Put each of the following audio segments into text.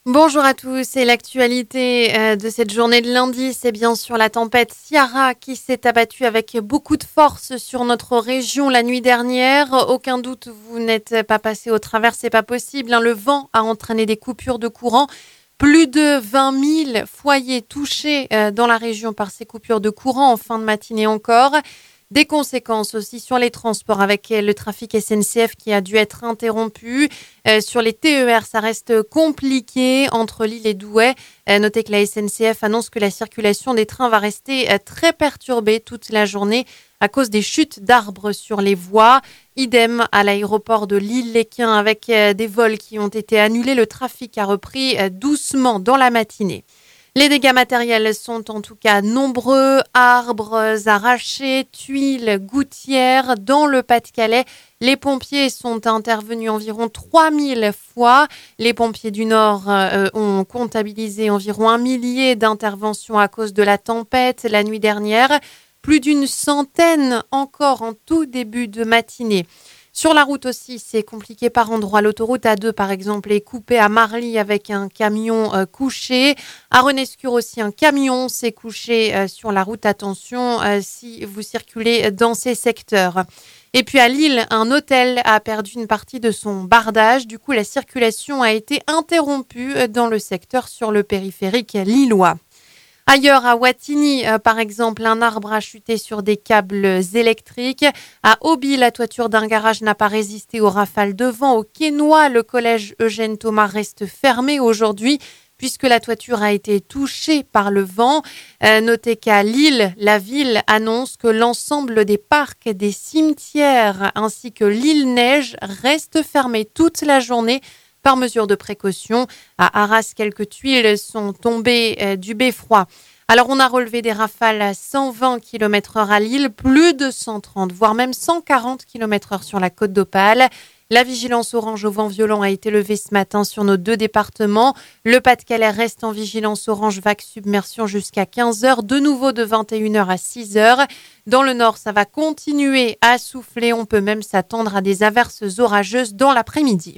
Bonjour à tous, et l'actualité de cette journée de lundi, c'est bien sûr la tempête Ciara qui s'est abattue avec beaucoup de force sur notre région la nuit dernière. Aucun doute, vous n'êtes pas passé au travers, c'est pas possible. Le vent a entraîné des coupures de courant. Plus de 20 000 foyers touchés dans la région par ces coupures de courant en fin de matinée encore. Des conséquences aussi sur les transports avec le trafic SNCF qui a dû être interrompu. Sur les TER, ça reste compliqué entre Lille et Douai. Notez que la SNCF annonce que la circulation des trains va rester très perturbée toute la journée à cause des chutes d'arbres sur les voies. Idem à l'aéroport de Lille-Léquin avec des vols qui ont été annulés. Le trafic a repris doucement dans la matinée. Les dégâts matériels sont en tout cas nombreux, arbres arrachés, tuiles, gouttières. Dans le Pas-de-Calais, les pompiers sont intervenus environ 3000 fois. Les pompiers du Nord ont comptabilisé environ 1 millier d'interventions à cause de la tempête la nuit dernière. Plus d'une centaine encore en tout début de matinée. Sur la route aussi, c'est compliqué par endroits. L'autoroute A2, par exemple, est coupée à Marly avec un camion couché. À Renescure aussi, un camion s'est couché sur la route. Attention si vous circulez dans ces secteurs. Et puis à Lille, un hôtel a perdu une partie de son bardage. Du coup, la circulation a été interrompue dans le secteur sur le périphérique lillois. Ailleurs, à Wattignies, par exemple, un arbre a chuté sur des câbles électriques. À Auby, la toiture d'un garage n'a pas résisté aux rafales de vent. Au Quesnoy, le collège Eugène Thomas reste fermé aujourd'hui puisque la toiture a été touchée par le vent. Notez qu'à Lille, la ville annonce que l'ensemble des parcs, des cimetières ainsi que l'île Neige restent fermés toute la journée par mesure de précaution. À Arras, quelques tuiles sont tombées du beffroi. Alors, on a relevé des rafales à 120 km/h à Lille, plus de 130, voire même 140 km/h sur la Côte d'Opale. La vigilance orange au vent violent a été levée ce matin sur nos 2 départements. Le Pas-de-Calais reste en vigilance orange vague submersion jusqu'à 15h, de nouveau de 21h à 6h. Dans le nord, ça va continuer à souffler. On peut même s'attendre à des averses orageuses dans l'après-midi.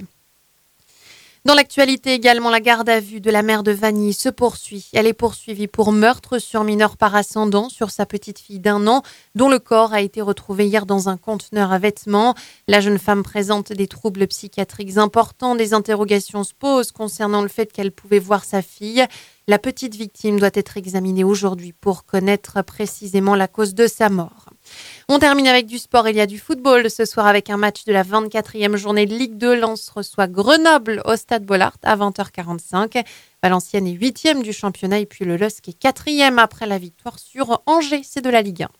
Dans l'actualité également, la garde à vue de la mère de Vanille se poursuit. Elle est poursuivie pour meurtre sur mineur par ascendant sur sa petite fille d'1 an, dont le corps a été retrouvé hier dans un conteneur à vêtements. La jeune femme présente des troubles psychiatriques importants. Des interrogations se posent concernant le fait qu'elle pouvait voir sa fille. La petite victime doit être examinée aujourd'hui pour connaître précisément la cause de sa mort. On termine avec du sport. Il y a du football ce soir avec un match de la 24e journée de Ligue 2. Lens reçoit Grenoble au Stade Bollaert à 20h45. Valenciennes est 8e du championnat et puis le LOSC est 4e après la victoire sur Angers. C'est de la Ligue 1.